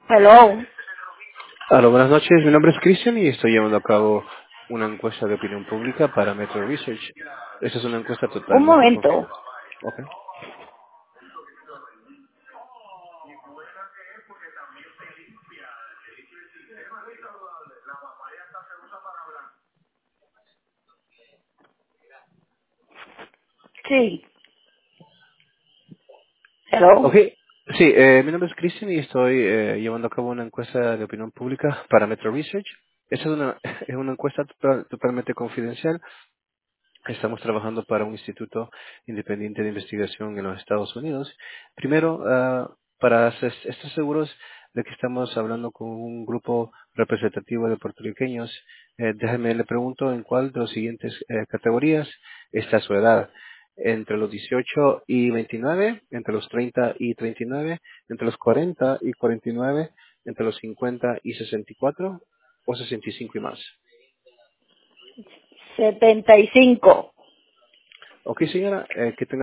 Hello. Hola, buenas noches. Mi nombre es Cristian y estoy llevando a cabo una encuesta de opinión pública para Metro Research. Esta es una encuesta Un totalmente momento. confidencial. Ok. Sí. Hello. Ok. Sí, mi nombre es Cristian y estoy llevando a cabo una encuesta de opinión pública para Metro Research. Esta es una, es una encuesta totalmente confidencial. Estamos trabajando para un instituto independiente de investigación en los Estados Unidos. Primero, para estar seguros de que estamos hablando con un grupo representativo de puertorriqueños, déjeme le pregunto en cuál de las siguientes categorías está su edad. Entre los 18 y 29, entre los 30 y 39, entre los 40 y 49, entre los 50 y 64 o 65 y más. 75. Ok, señora, que tenga